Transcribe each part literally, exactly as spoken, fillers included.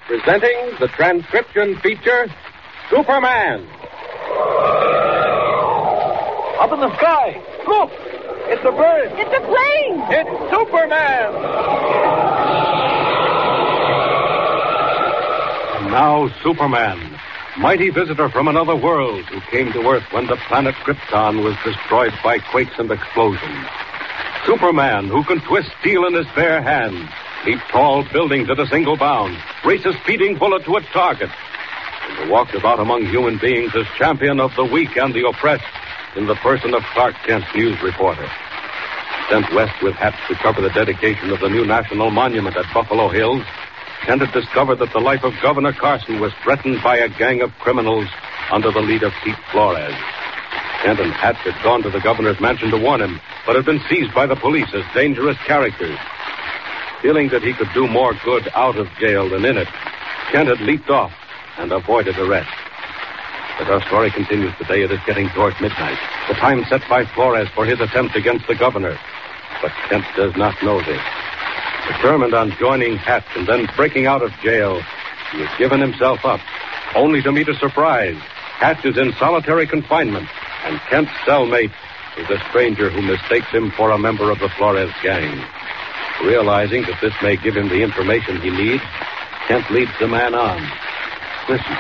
presenting the transcription feature, Superman. Up in the sky. Look! It's a bird. It's a plane. It's Superman. And now Superman, mighty visitor from another world who came to Earth when the planet Krypton was destroyed by quakes and explosions. Superman, who can twist steel in his bare hand, leap tall buildings at a single bound, race a speeding bullet to a target, and who walks about among human beings as champion of the weak and the oppressed in the person of Clark Kent, news reporter. Sent west with hats to cover the dedication of the new national monument at Buffalo Hills, Kent had discovered that the life of Governor Carson was threatened by a gang of criminals under the lead of Pete Flores. Kent and Hatch had gone to the governor's mansion to warn him, but had been seized by the police as dangerous characters. Feeling that he could do more good out of jail than in it, Kent had leaped off and avoided arrest. But our story continues today. It is getting towards midnight, the time set by Flores for his attempt against the governor. But Kent does not know this. Determined on joining Hatch and then breaking out of jail, he has given himself up, only to meet a surprise. Hatch is in solitary confinement, and Kent's cellmate is a stranger who mistakes him for a member of the Flores gang. Realizing that this may give him the information he needs, Kent leads the man on. Listen.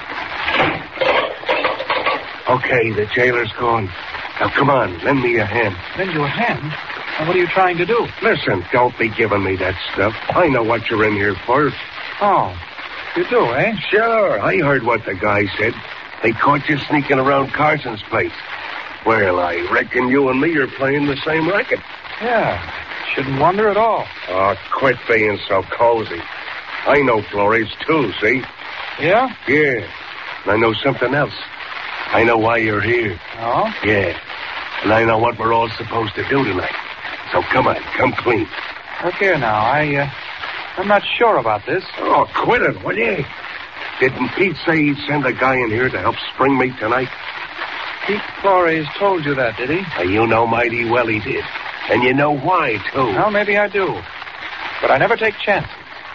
Okay, the jailer's gone. Now, come on, lend me a hand. Lend you a hand? And what are you trying to do? Listen, don't be giving me that stuff. I know what you're in here for. Oh, you do, eh? Sure, I heard what the guy said. They caught you sneaking around Carson's place. Well, I reckon you and me are playing the same racket. Yeah, shouldn't wonder at all. Oh, quit being so cozy. I know Flores, too, see? Yeah? Yeah, and I know something else. I know why you're here. Oh? Yeah, and I know what we're all supposed to do tonight. So come on, come clean. Look here now, I, uh, I'm not sure about this. Oh, quit it, will you? Didn't Pete say he'd send a guy in here to help spring me tonight? Pete Flores told you that, did he? Uh, you know mighty well he did. And you know why, too. Well, maybe I do. But I never take chances.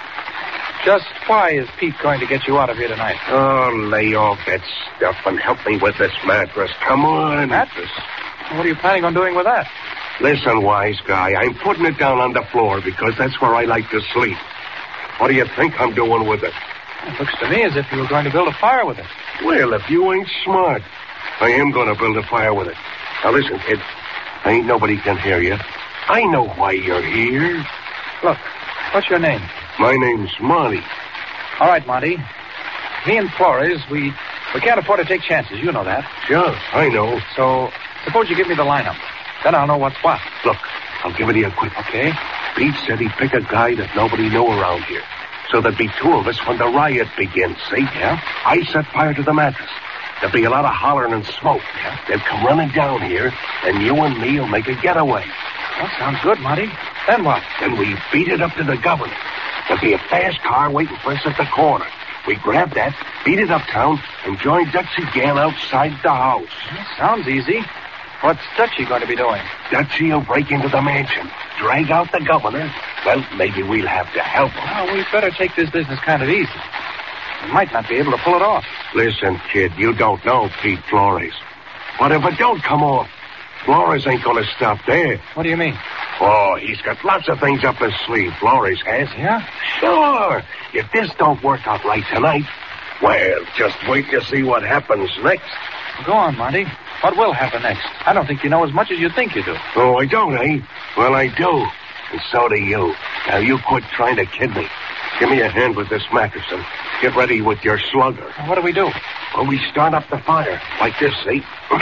Just why is Pete going to get you out of here tonight? Oh, lay off that stuff and help me with this mattress. Come on. Mattress? What are you planning on doing with that? Listen, wise guy, I'm putting it down on the floor because that's where I like to sleep. What do you think I'm doing with it? It looks to me as if you were going to build a fire with it. Well, if you ain't smart, I am going to build a fire with it. Now, listen, kid. Ain't nobody can hear you. I know why you're here. Look, what's your name? My name's Monty. All right, Monty. Me and Flores, we, we can't afford to take chances. You know that. Sure, I know. So, suppose you give me the lineup. Then I'll know what's what. Look, I'll give it to you quick. Okay. Pete said he'd pick a guy that nobody knew around here. So there'd be two of us when the riot begins, see? Yeah? I set fire to the mattress. There'll be a lot of hollering and smoke. Yeah? They'll come running down here, and you and me will make a getaway. That sounds good, Monty. Then what? Then we beat it up to the governor. There'll be a fast car waiting for us at the corner. We grab that, beat it uptown, and join Dutchie Gann outside the house. That sounds easy. What's Dutchie going to be doing? Dutchie will break into the mansion, drag out the governor. Well, maybe we'll have to help him. Well, we'd better take this business kind of easy. We might not be able to pull it off. Listen, kid, you don't know Pete Flores. But if it don't come off, Flores ain't going to stop there. What do you mean? Oh, he's got lots of things up his sleeve, Flores has. Yeah? Sure. If this don't work out right tonight, well, just wait to see what happens next. Go on, Monty. What will happen next? I don't think you know as much as you think you do. Oh, I don't, eh? Well, I do. And so do you. Now, you quit trying to kid me. Give me a hand with this mattress and get ready with your slugger. Now, what do we do? Well, we start up the fire. Like this, see?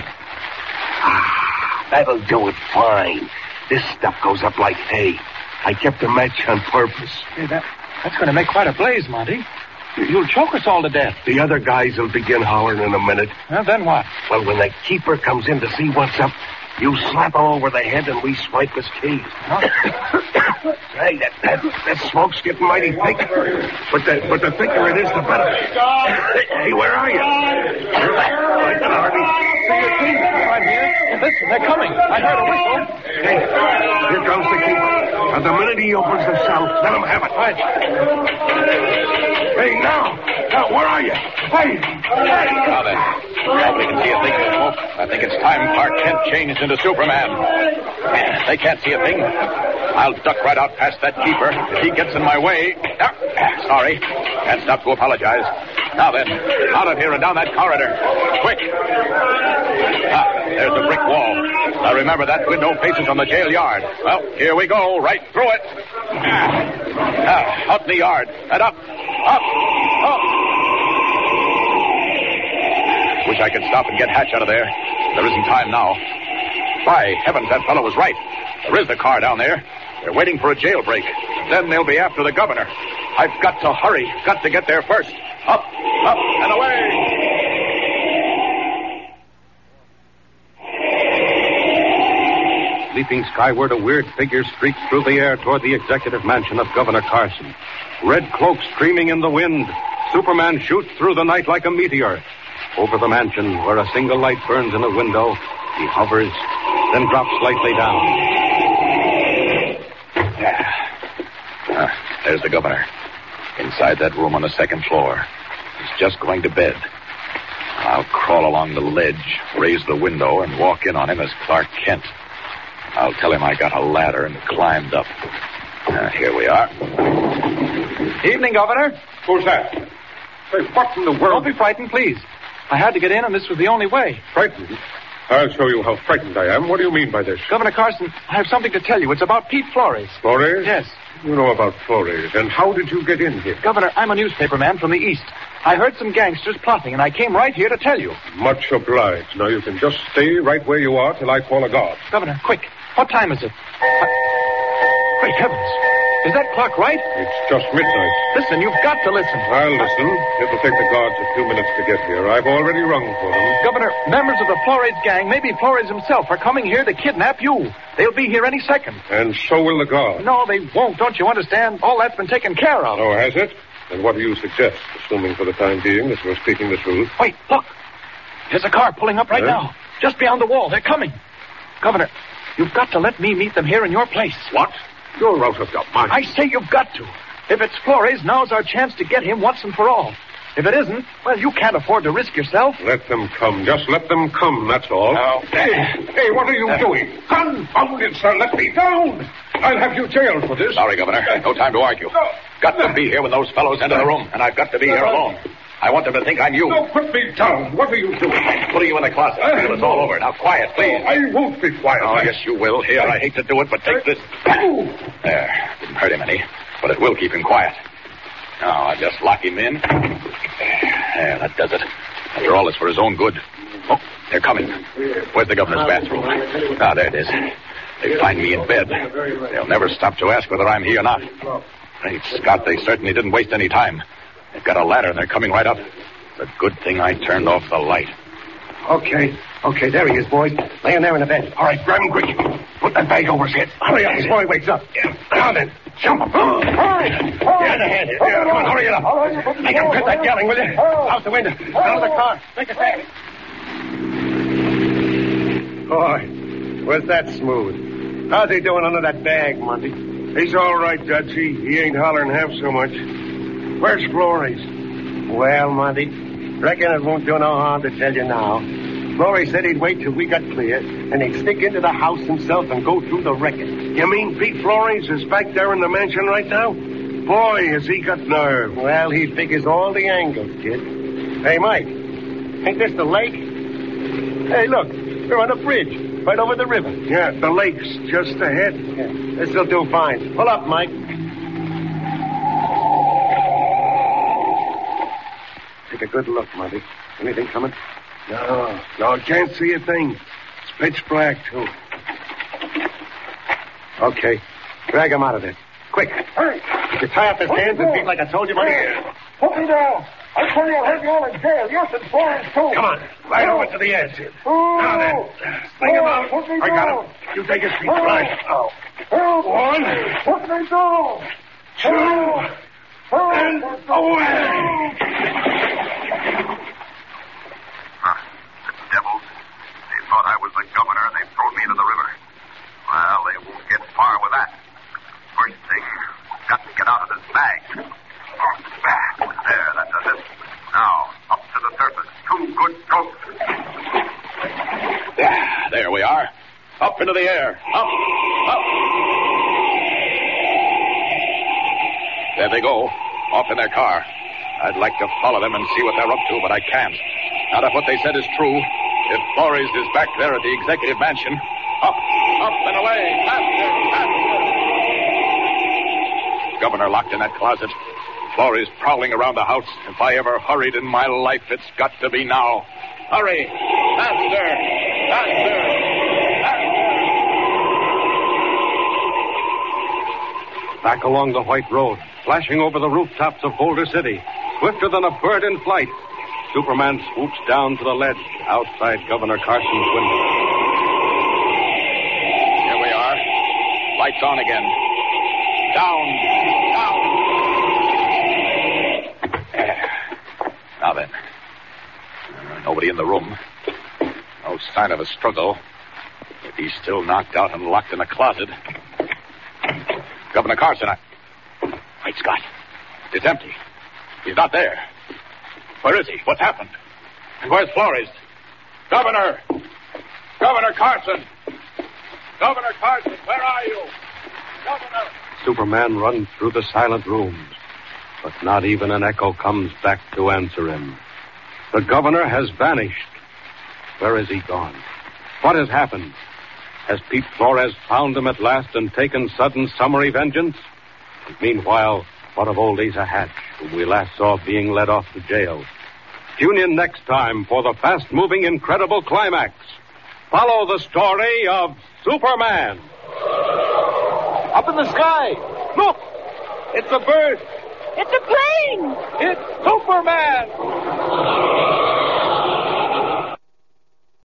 Ah, that'll do it fine. This stuff goes up like hay. I kept a match on purpose. Hey, that, that's going to make quite a blaze, Monty. You'll choke us all to death. The other guys will begin hollering in a minute. Well, then what? Well, when the keeper comes in to see what's up, you slap him over the head and we swipe his keys. Huh? Hey, that, that, that smoke's getting mighty thick. But the, but the thicker it is, the better. Hey, where are you? I can hardly see your teeth. Right here. Listen, they're coming. I heard a whistle. Hey, here comes the keeper. And the minute he opens the cell, let him have it. Right. Hey, now! Now, where are you? Hey! Hey! Now then, nobody can see a thing in the smoke. I think it's time Clark Kent changed into Superman. They can't see a thing. I'll duck right out past that keeper. If he gets in my way... Ah, sorry. Can't stop to apologize. Now then, out of here and down that corridor. Quick. Ah, there's the brick wall. Now remember, that window faces on the jail yard. Well, here we go, right through it. Ah, ah, out in the yard. And up, up, up. Wish I could stop and get Hatch out of there. There isn't time now. By heavens, that fellow was right. There is the car down there. They're waiting for a jailbreak. Then they'll be after the governor. I've got to hurry. Got to get there first. Up, up, and away! Leaping skyward, a weird figure streaks through the air toward the executive mansion of Governor Carson. Red cloak streaming in the wind. Superman shoots through the night like a meteor. Over the mansion, where a single light burns in a window, he hovers, then drops slightly down. Yeah. Ah, there's the governor. Inside that room on the second floor. He's just going to bed. I'll crawl along the ledge, raise the window, and walk in on him as Clark Kent. I'll tell him I got a ladder and climbed up. Uh, here we are. Evening, Governor. Who's that? Hey, what in the world? Don't be frightened, please. I had to get in, and this was the only way. Frightened? I'll show you how frightened I am. What do you mean by this? Governor Carson, I have something to tell you. It's about Pete Flores. Flores? Yes. You know about Flores. And how did you get in here? Governor, I'm a newspaper man from the East. I heard some gangsters plotting, and I came right here to tell you. Much obliged. Now, you can just stay right where you are till I call a guard. Governor, quick. What time is it? Uh, great heavens. Is that clock right? It's just midnight. Listen, you've got to listen. I'll listen. It'll take the guards a few minutes to get here. I've already rung for them. Governor, members of the Flores gang, maybe Flores himself, are coming here to kidnap you. They'll be here any second. And so will the guards. No, they won't. Don't you understand? All that's been taken care of. Oh, has it? And what do you suggest, assuming for the time being that you're speaking the truth? Wait, look. There's a car pulling up right Huh? now. Just beyond the wall. They're coming. Governor, you've got to let me meet them here in your place. What? You're out of your mind. I say you've got to. If it's Flores, now's our chance to get him once and for all. If it isn't, well, you can't afford to risk yourself. Let them come. Just let them come, that's all. Oh. Hey, hey, what are you uh, doing? Confound it, sir. Let me down. I'll have you jailed for this. Sorry, Governor. No time to argue. No. Got to be here when those fellows enter the room, and I've got to be here alone. I want them to think I'm you. No, put me down. What are you doing? Putting you in the closet until it's all over. Now, quiet, please. I won't be quiet. Oh, yes, you will. Here, I hate to do it, but take this. There. Didn't hurt him any, but it will keep him quiet. Now, I'll just lock him in. There, that does it. After all, it's for his own good. Oh, they're coming. Where's the governor's bathroom? Ah, there it is. They find me in bed. They'll never stop to ask whether I'm here or not. Great Scott, they certainly didn't waste any time. They've got a ladder, and they're coming right up. It's a good thing I turned off the light. Okay. Okay, there he is, boys. Laying there in the bed. All right, grab him quick. Put that bag over his head. Hurry up, his boy wakes up. Yeah. Now then, jump him. Hurry. Get the hand. Yeah, come on, hurry it up. Make him quit that yelling, will you? Out the window. Out of the car. Make it fast. Boy, was that smooth. How's he doing under that bag, Monty? He's all right, Judge. He, he ain't hollering half so much. Where's Flores? Well, Monty, reckon it won't do no harm to tell you now. Flores said he'd wait till we got clear, and he'd sneak into the house himself and go through the wrecking. You mean Pete Flores is back there in the mansion right now? Boy, has he got nerve. Well, he figures all the angles, kid. Hey, Mike, ain't this the lake? Hey, look, we're on a bridge, right over the river. Yeah, the lake's just ahead. Yeah, this'll do fine. Pull up, Mike. Take a good look, Monty. Anything coming? No, no, can't see a thing. It's pitch black, too. Okay, drag him out of there. Quick. Hurry. You tie up his Put hands and feet like I told you, Monty. Put me down. I tell you, I'll have you all in jail. Yes, and Florence, too. Come on, right over to the edge. Oh. Now then, sling him out. Put me I got down. him. You take his feet. Oh. Right. Oh. Help. One. Put me down. Two. Help. And away. Huh. The devils. They thought I was the governor, and they threw me into the river. Well, they won't get far with that. First thing, got to get out of this bag. There, that does it. into the air. Up, up. There they go, off in their car. I'd like to follow them and see what they're up to, but I can't. Now, if what they said is true, if Flores is back there at the executive mansion, up, up and away, faster, faster. Governor locked in that closet. Flores prowling around the house. If I ever hurried in my life, it's got to be now. Hurry! Faster! Faster! Faster! Back along the white road, flashing over the rooftops of Boulder City, swifter than a bird in flight, Superman swoops down to the ledge outside Governor Carson's window. Here we are. Lights on again. Down! Down! Now then. Uh, nobody in the room. No sign of a struggle. If he's still knocked out and locked in a closet. Governor Carson, I... Wait, Scott. It's empty. He's not there. Where is he? What's happened? And where's Flores? Governor! Governor Carson! Governor Carson, where are you? Governor! Superman runs through the silent rooms, but not even an echo comes back to answer him. The governor has vanished. Where has he gone? What has happened? Has Pete Flores found him at last and taken sudden summary vengeance? And meanwhile, what of old Asa Hatch, whom we last saw being led off to jail? Tune in next time for the fast-moving, incredible climax. Follow the story of Superman. Up in the sky. Look! It's a bird. It's a plane! It's Superman!